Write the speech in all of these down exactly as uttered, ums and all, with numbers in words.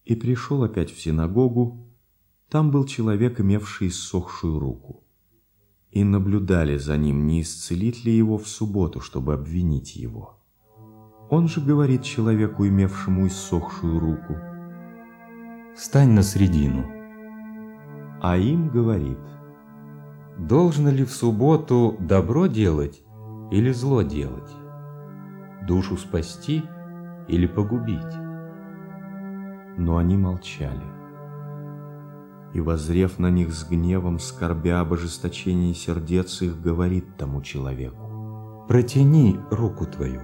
И пришел опять в синагогу. Там был человек, имевший иссохшую руку. И наблюдали за ним, не исцелит ли его в субботу, чтобы обвинить его. Он же говорит человеку, имевшему иссохшую руку: «Стань на средину». А им говорит: «Должно ли в субботу добро делать или зло делать? Душу спасти или погубить?» Но они молчали. И, воззрев на них с гневом, скорбя об ожесточении сердец их, говорит тому человеку: «Протяни руку твою».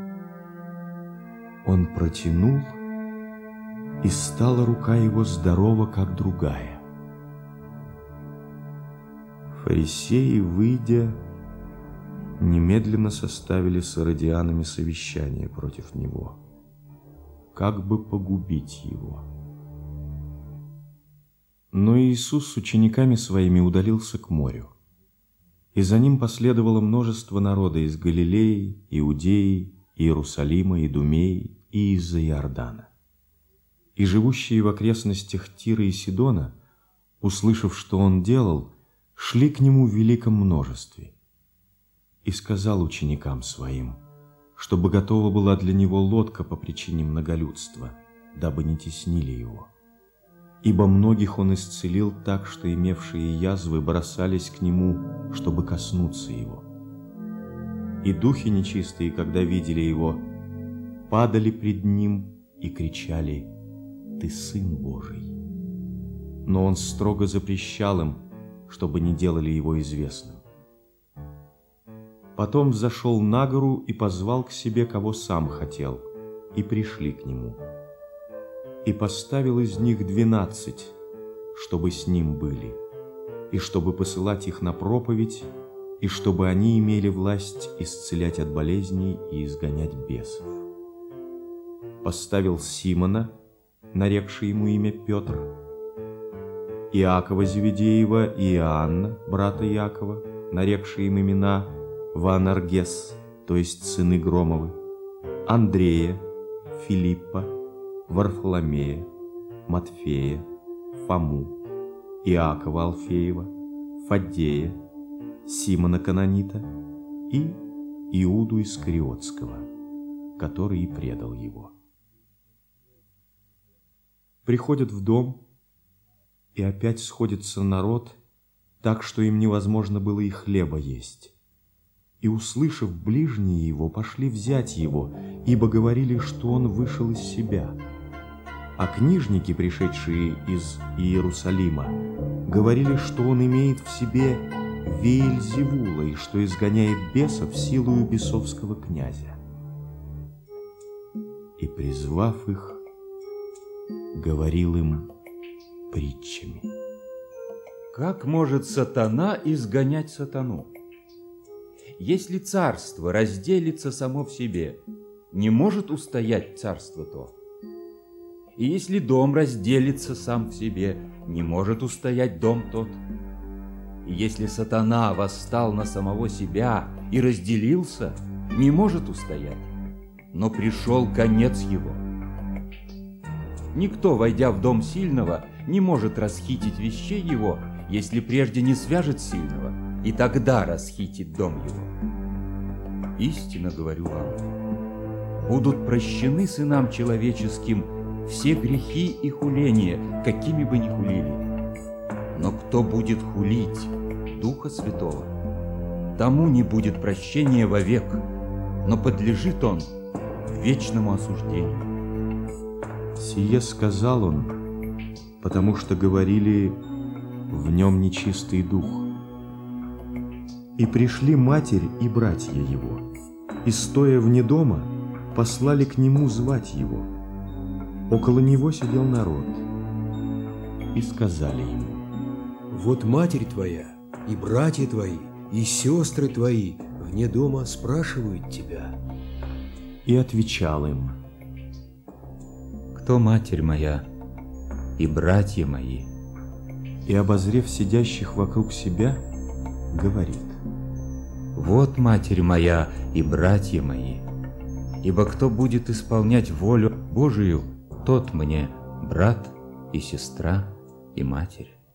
Он протянул, и стала рука его здорова, как другая. Фарисеи, выйдя, немедленно составили с иродианами совещание против него, как бы погубить его. Но Иисус с учениками своими удалился к морю, и за ним последовало множество народа из Галилеи, Иудеи, Иерусалима, Идумеи и из-за Иордана. И живущие в окрестностях Тира и Сидона, услышав, что он делал, шли к нему в великом множестве. И сказал ученикам своим, чтобы готова была для него лодка по причине многолюдства, дабы не теснили его. Ибо многих он исцелил так, что имевшие язвы бросались к нему, чтобы коснуться его. И духи нечистые, когда видели его, падали пред ним и кричали: «Ты Сын Божий». Но он строго запрещал им, чтобы не делали его известным. Потом взошел на гору и позвал к себе, кого сам хотел, и пришли к нему. И поставил из них двенадцать, чтобы с ним были, и чтобы посылать их на проповедь, и чтобы они имели власть исцелять от болезней и изгонять бесов. Поставил Симона, нарекший ему имя Петр, Иакова Зеведеева и Иоанна, брата Иакова, нарекшие им имена Ваанаргес, то есть сыны Громовы, Андрея, Филиппа, Варфоломея, Матфея, Фому, Иакова Алфеева, Фаддея, Симона Кананита и Иуду Искариотского, который и предал его. Приходят в дом, и опять сходится народ, так что им невозможно было и хлеба есть. И, услышав, ближние его пошли взять его, ибо говорили, что он вышел из себя. А книжники, пришедшие из Иерусалима, говорили, что он имеет в себе Веельзевула и что изгоняет бесов силою бесовского князя. И, призвав их, говорил им притчами: «Как может сатана изгонять сатану? Если царство разделится само в себе, не может устоять царство то. И если дом разделится сам в себе, не может устоять дом тот. И если сатана восстал на самого себя и разделился, не может устоять, но пришел конец его. Никто, войдя в дом сильного, не может расхитить вещей его, если прежде не свяжет сильного, и тогда расхитит дом его. Истинно говорю вам, будут прощены сынам человеческим все грехи и хуления, какими бы ни хулили. Но кто будет хулить Духа Святого, тому не будет прощения вовек, но подлежит он вечному осуждению». Сие сказал он, потому что говорили: в нем нечистый дух. И пришли матерь и братья его, и, стоя вне дома, послали к нему звать его. Около него сидел народ, и сказали ему: вот матерь твоя, и братья твои, и сестры твои вне дома спрашивают тебя. И отвечал им: кто матерь моя и братья мои? И, обозрев сидящих вокруг себя, говорит: вот матерь моя и братья мои. Ибо кто будет исполнять волю Божию, тот мне брат и сестра и матерь.